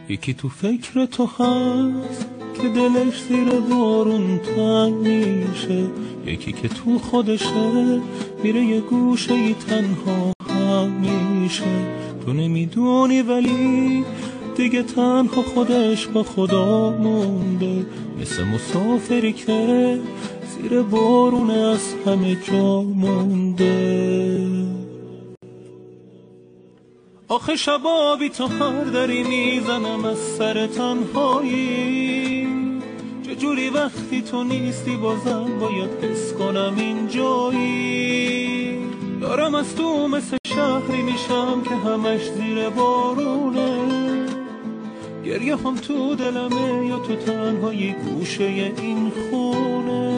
یکی تو فکر تو هست که دلش زیر بارون تنگ میشه، یکی که تو خودشه میره یه گوشه ای تنها هم میشه. تو نمیدونی ولی دیگه تنها خودش با خدا مونده، مثل مسافری که زیر بارون از همه جا مونده. آخه شبا بی تو هر دری میزنم از سر تنهایی، چجوری وقتی تو نیستی بازم باید حس کنم اینجایی. دارم از تو مثل شهری میشم که همش زیر بارونه، گریه هم تو دلمه یا تو تنها یه گوشه این خونه.